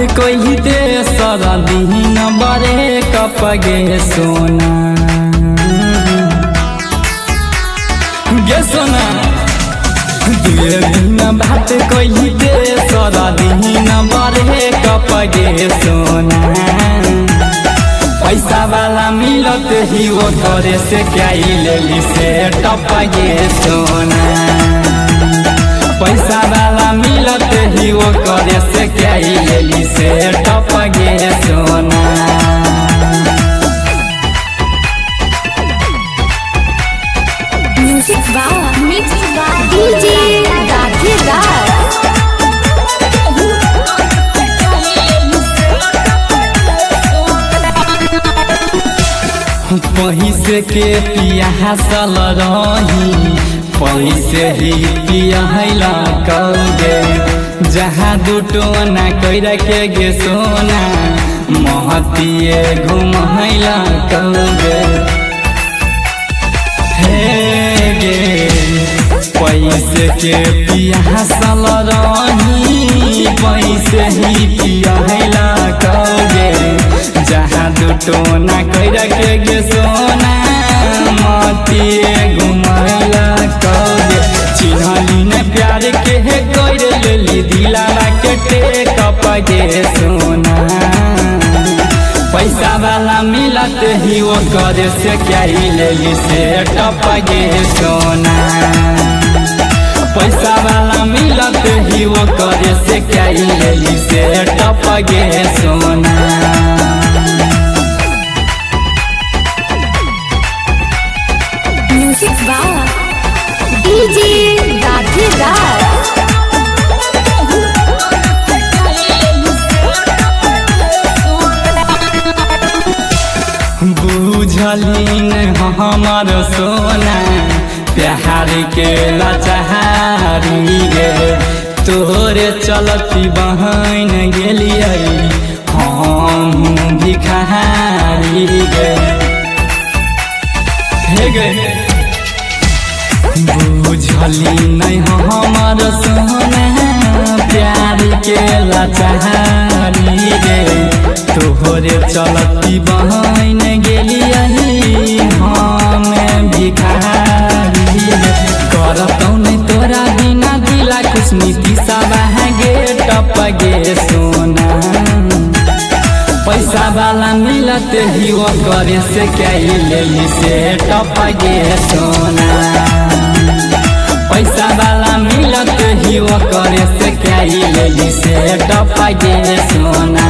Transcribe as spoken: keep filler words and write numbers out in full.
कोई दे सारा दिन बरे कपगे सोना गे सोना दिए दिन बात कोई दे सारा दिन बरे कपगे सोना पैसा वाला मिलत ही वो करे से क्या ले से टपगे सोना पैसा वाला मिलत ही वो करे से क्या ले से टपगे सोना music by mix by DJ दाखीदार पैसे के पिया सल रही पैसे ही पिया कौगे जहाँ दुटो ना कैरा के गे सोना महतिए घुमैला कौगे हे गे पैसे के पिया सल रही पैसे ही पिया कौगे जहाँ दुटो ना कैरा के गे सोना महतिए घुमैला कौगे चिन्हली न प्यार के है कोई लेली दिलावा के टेक पगे सोना पैसा वाला मिलत ही वो करे से क्या लेली से टपगे सोना पैसा वाला मिलत ही वो करे से क्या लेली से टपगे सोना म्यूजिक बाय डीजे दाखीदार बुझली न हमार सोना प्यार के लाचारी गे तोरे चलती बहन गेलिए हम भिखारी गे हे गे बुझली नहीं हमार सोना प्यार के लाचारी गे तोहरे चलती बहन गेलिए हम भिखारी करतौ नहीं तोरा बिना दिला कुछ नीति सब गे टपगे सोना पैसा वाला मिलत ही वो करे से क्या ले से टपगे सोना पैसा वाला मिलत ही वो करे से क्या ले से टपगे सोना।